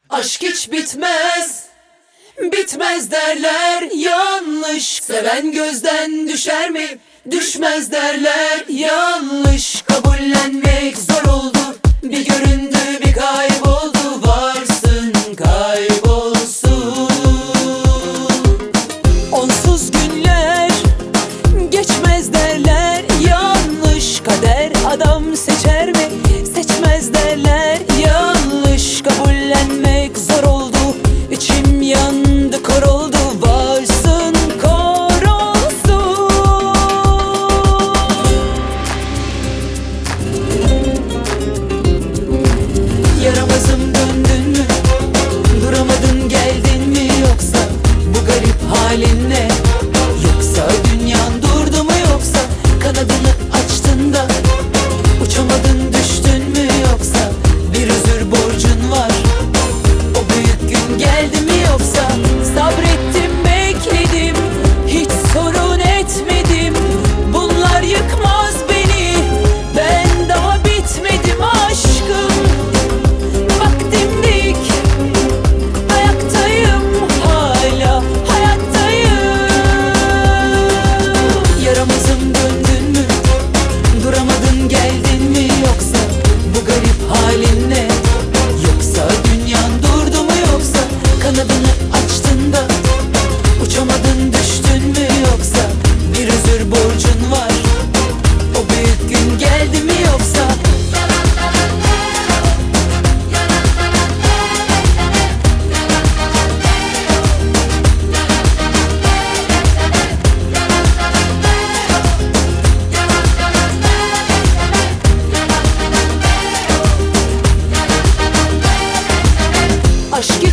Aşk hiç bitmez, bitmez derler yanlış. Seven gözden düşer mi? Düşmez derler yanlış. Kabullenmek zor oldu, bir göründü bir kayboldu. Varsın kaybolsun. Onsuz günler geçmez derler yanlış. Kader adam seçer mi? Seçmez derler yanlış. Kabullenmek zor oldu, içim yandı kor oldu. Varsın kor olsun. Yaramazım döndün mü? Duramadın geldin mi? Yoksa bu garip halin ne? Yoksa dünyan durdu mu? Yoksa kanadını açtın da uçamadın düştün mü? Yoksa bir özür borcun var, o büyük gün geldi mi? Yoksa sabrettim bekledim, hiç sorun etmedim. Bunlar yıkmaz beni, ben daha bitmedim aşkım. Bak dimdik ayaktayım, hala hayattayım. Yaramazım döndün mü? Duramadın geldin mi? Yoksa bu garip halin ne? Yoksa dünyan durdu mu? Yoksa kanadını açtın da uçamadın düştün mü? Yoksa bir özür borcun var, o büyük gün geldi mi? Yoksa aşk